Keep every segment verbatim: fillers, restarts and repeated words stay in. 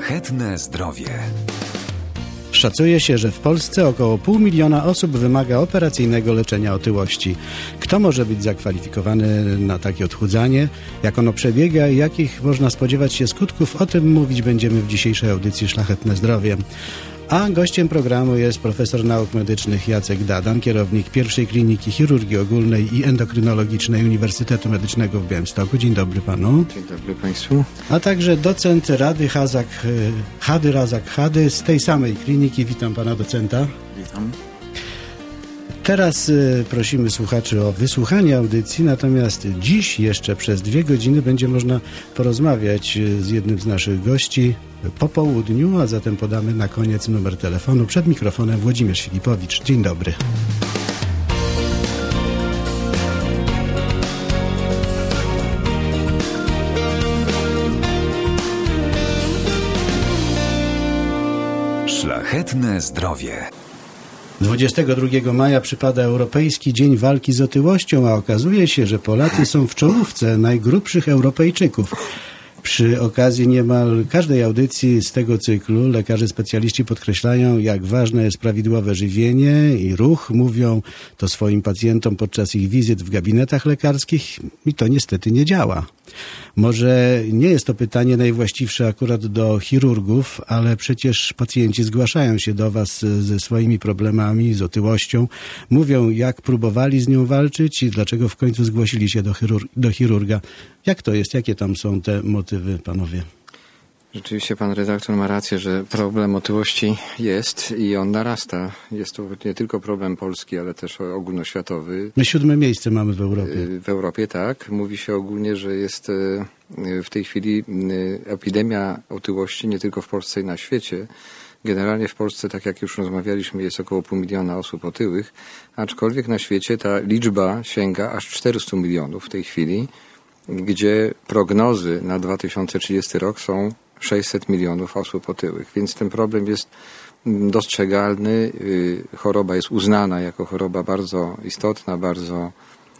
Szlachetne zdrowie. Szacuje się, że w Polsce około pół miliona osób wymaga operacyjnego leczenia otyłości. Kto może być zakwalifikowany na takie odchudzanie? Jak ono przebiega i jakich można spodziewać się skutków? O tym mówić będziemy w dzisiejszej audycji Szlachetne zdrowie. A gościem programu jest profesor nauk medycznych Jacek Dadan, kierownik pierwszej kliniki chirurgii ogólnej i endokrynologicznej Uniwersytetu Medycznego w Białymstoku. Dzień dobry panu. Dzień dobry państwu. A także docent Rady Hazak, Hady Razak Hady z tej samej kliniki. Witam pana docenta. Witam. Teraz y, prosimy słuchaczy o wysłuchanie audycji, natomiast dziś jeszcze przez dwie godziny będzie można porozmawiać y, z jednym z naszych gości po południu, a zatem podamy na koniec numer telefonu. Przed mikrofonem Włodzimierz Filipowicz. Dzień dobry. Szlachetne zdrowie. dwudziestego drugiego maja przypada Europejski Dzień Walki z Otyłością, a okazuje się, że Polacy są w czołówce najgrubszych Europejczyków. Przy okazji niemal każdej audycji z tego cyklu lekarze specjaliści podkreślają, jak ważne jest prawidłowe żywienie i ruch. Mówią to swoim pacjentom podczas ich wizyt w gabinetach lekarskich i to niestety nie działa. Może nie jest to pytanie najwłaściwsze akurat do chirurgów, ale przecież pacjenci zgłaszają się do was ze swoimi problemami, z otyłością. Mówią, jak próbowali z nią walczyć i dlaczego w końcu zgłosili się do, chirur- do chirurga. Jak to jest? Jakie tam są te motywy, panowie? Rzeczywiście pan redaktor ma rację, że problem otyłości jest i on narasta. Jest to nie tylko problem polski, ale też ogólnoświatowy. My siódme miejsce mamy w Europie. W Europie, tak. Mówi się ogólnie, że jest w tej chwili epidemia otyłości nie tylko w Polsce i na świecie. Generalnie w Polsce, tak jak już rozmawialiśmy, jest około pół miliona osób otyłych, aczkolwiek na świecie ta liczba sięga aż czterystu milionów w tej chwili, gdzie prognozy na dwa tysiące trzydziesty rok są sześćset milionów osób otyłych, więc ten problem jest dostrzegalny. Choroba jest uznana jako choroba bardzo istotna, bardzo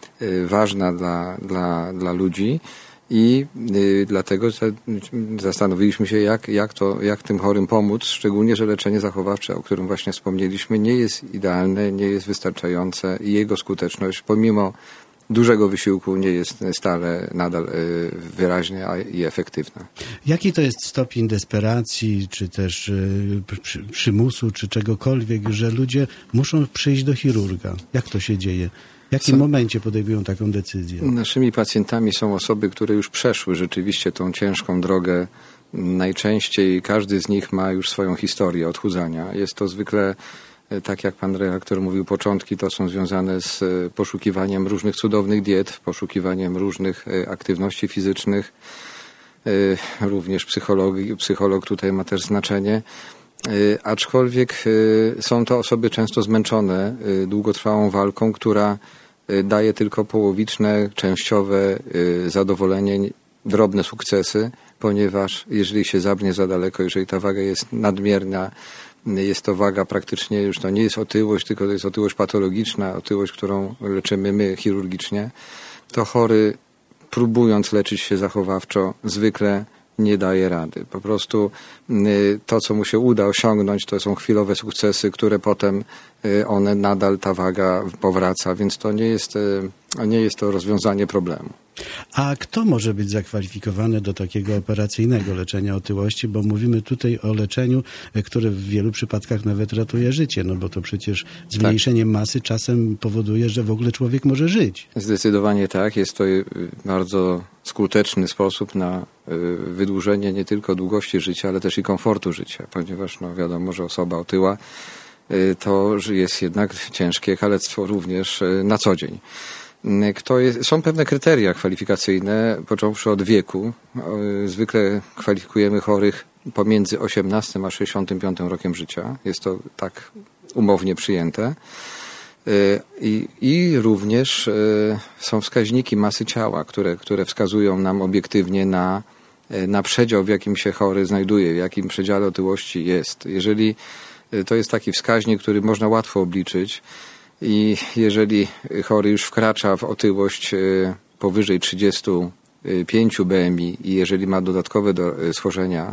ważna dla, dla, dla ludzi i dlatego zastanowiliśmy się, jak, jak, to, jak tym chorym pomóc, szczególnie, że leczenie zachowawcze, o którym właśnie wspomnieliśmy, nie jest idealne, nie jest wystarczające i jego skuteczność, pomimo dużego wysiłku, nie jest stale nadal wyraźna i efektywna. Jaki to jest stopień desperacji, czy też przy, przymusu, czy czegokolwiek, że ludzie muszą przyjść do chirurga? Jak to się dzieje? W jakim Co? momencie podejmują taką decyzję? Naszymi pacjentami są osoby, które już przeszły rzeczywiście tą ciężką drogę. Najczęściej każdy z nich ma już swoją historię odchudzania. Jest to zwykle, tak jak pan redaktor mówił, początki to są związane z poszukiwaniem różnych cudownych diet, poszukiwaniem różnych aktywności fizycznych. Również psychologii, psycholog tutaj ma też znaczenie. Aczkolwiek są to osoby często zmęczone długotrwałą walką, która daje tylko połowiczne, częściowe zadowolenie, drobne sukcesy, ponieważ jeżeli się zabnie za daleko, jeżeli ta waga jest nadmierna, jest to waga praktycznie, już to nie jest otyłość, tylko to jest otyłość patologiczna, otyłość, którą leczymy my chirurgicznie, to chory, próbując leczyć się zachowawczo, zwykle nie daje rady. Po prostu to, co mu się uda osiągnąć, to są chwilowe sukcesy, które potem one nadal, ta waga powraca, więc to nie jest, nie jest to rozwiązanie problemu. A kto może być zakwalifikowany do takiego operacyjnego leczenia otyłości? Bo mówimy tutaj o leczeniu, które w wielu przypadkach nawet ratuje życie, no bo to przecież zmniejszenie tak. masy czasem powoduje, że w ogóle człowiek może żyć. Zdecydowanie tak. Jest to bardzo skuteczny sposób na wydłużenie nie tylko długości życia, ale też i komfortu życia, ponieważ no wiadomo, że osoba otyła to jest jednak ciężkie kalectwo również na co dzień. Kto jest, są pewne kryteria kwalifikacyjne, począwszy od wieku. Zwykle kwalifikujemy chorych pomiędzy osiemnastym a sześćdziesiątym piątym rokiem życia. Jest to tak umownie przyjęte. I, i również są wskaźniki masy ciała, które, które wskazują nam obiektywnie na, na przedział, w jakim się chory znajduje, w jakim przedziale otyłości jest. Jeżeli to jest taki wskaźnik, który można łatwo obliczyć, i jeżeli chory już wkracza w otyłość powyżej trzydziestu pięciu B M I i jeżeli ma dodatkowe do, schorzenia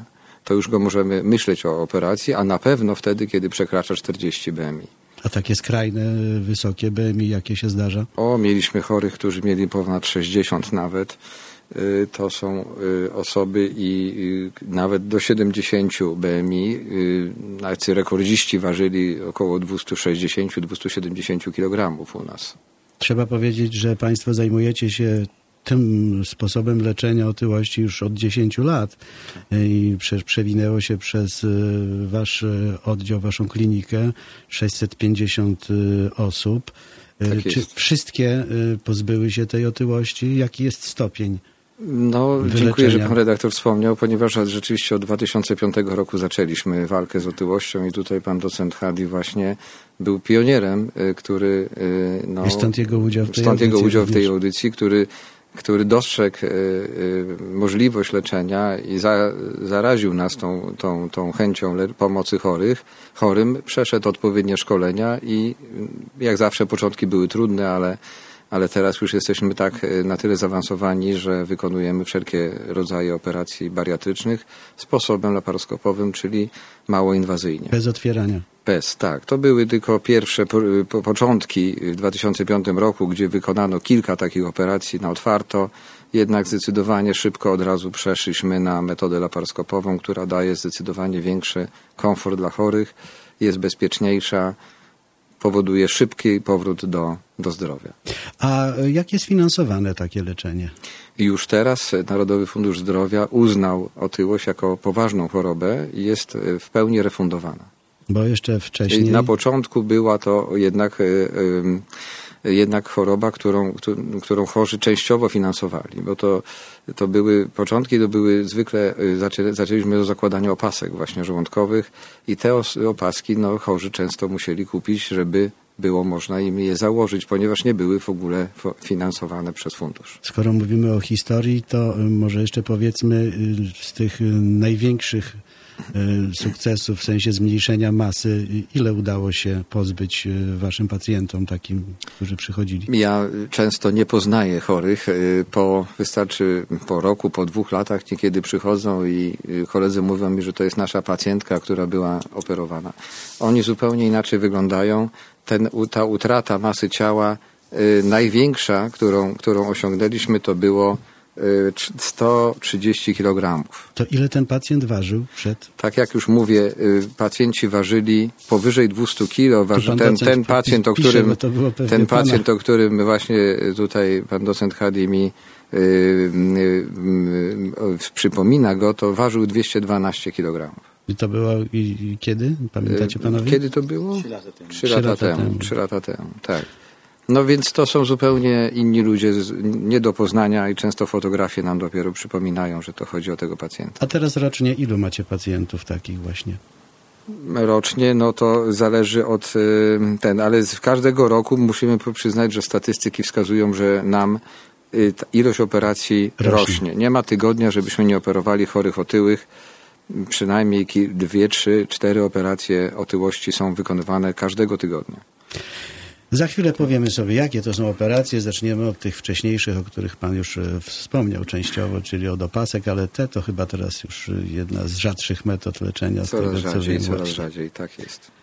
to już go możemy myśleć o operacji, a na pewno wtedy, kiedy przekracza czterdzieści B M I. A takie skrajne, wysokie B M I, jakie się zdarza? O, mieliśmy chorych, którzy mieli ponad sześćdziesiąt nawet. To są osoby i nawet do siedemdziesiąt B M I. Nawet rekordziści ważyli około dwieście sześćdziesiąt do dwustu siedemdziesięciu kilogramów u nas. Trzeba powiedzieć, że państwo zajmujecie się tym sposobem leczenia otyłości już od dziesięciu lat i prze, przewinęło się przez wasz oddział, waszą klinikę sześćset pięćdziesiąt osób. Tak Czy jest. wszystkie pozbyły się tej otyłości? Jaki jest stopień? No, wyleczenia? dziękuję, że pan redaktor wspomniał, ponieważ rzeczywiście od dwa tysiące piątego roku zaczęliśmy walkę z otyłością i tutaj pan docent Hadi właśnie był pionierem, który... No, I stąd jego udział w tej stąd jego audycji udział w tej również. audycji, który, który dostrzegł y, y, możliwość leczenia i za, zaraził nas tą, tą, tą chęcią le- pomocy chorych, chorym, przeszedł odpowiednie szkolenia i jak zawsze początki były trudne, ale ale teraz już jesteśmy tak na tyle zaawansowani, że wykonujemy wszelkie rodzaje operacji bariatrycznych sposobem laparoskopowym, czyli mało inwazyjnie. Bez otwierania. Bez, tak. To były tylko pierwsze po, po, początki w dwa tysiące piątym roku, gdzie wykonano kilka takich operacji na otwarto, jednak zdecydowanie szybko od razu przeszliśmy na metodę laparoskopową, która daje zdecydowanie większy komfort dla chorych, jest bezpieczniejsza, powoduje szybki powrót do, do zdrowia. A jak jest finansowane takie leczenie? I już teraz Narodowy Fundusz Zdrowia uznał otyłość jako poważną chorobę i jest w pełni refundowana. Bo jeszcze wcześniej... Na początku była to jednak, jednak choroba, którą, którą chorzy częściowo finansowali, bo to, to były początki, to były zwykle, zaczę, zaczęliśmy do zakładania opasek właśnie żołądkowych i te opaski no, chorzy często musieli kupić, żeby było można im je założyć, ponieważ nie były w ogóle finansowane przez fundusz. Skoro mówimy o historii, to może jeszcze powiedzmy z tych największych sukcesów w sensie zmniejszenia masy, ile udało się pozbyć waszym pacjentom takim, którzy przychodzili? Ja często nie poznaję chorych. Po, wystarczy po roku, po dwóch latach niekiedy przychodzą i koledzy mówią mi, że to jest nasza pacjentka, która była operowana. Oni zupełnie inaczej wyglądają. Ten, ta utrata masy ciała y, największa, którą, którą osiągnęliśmy, to było y, sto trzydzieści kilogramów. To ile ten pacjent ważył przed? Tak jak już mówię, y, pacjenci ważyli powyżej dwieście kilo. Waży, ten, ten pacjent, o pisze, którym, ten pana. pacjent, o którym właśnie tutaj pan docent Hadi mi y, y, y, y, przypomina go, to ważył dwieście dwanaście kilogramów. I to było i, i kiedy? Pamiętacie panowie? Kiedy to było? Trzy lata temu. Trzy lata temu. Trzy lata temu, tak. No więc to są zupełnie inni ludzie, z, nie do poznania i często fotografie nam dopiero przypominają, że to chodzi o tego pacjenta. A teraz rocznie ilu macie pacjentów takich właśnie? Rocznie, no to zależy od y, ten, ale z każdego roku musimy przyznać, że statystyki wskazują, że nam y, ta ilość operacji rośnie. rośnie. Nie ma tygodnia, żebyśmy nie operowali chorych otyłych. Przynajmniej dwie, trzy, cztery operacje otyłości są wykonywane każdego tygodnia. Za chwilę powiemy sobie, jakie to są operacje. Zaczniemy od tych wcześniejszych, o których pan już wspomniał częściowo, czyli od opasek, ale te to chyba teraz już jedna z rzadszych metod leczenia. Coraz z tego, co rzadziej, wiem coraz właśnie. rzadziej, tak jest.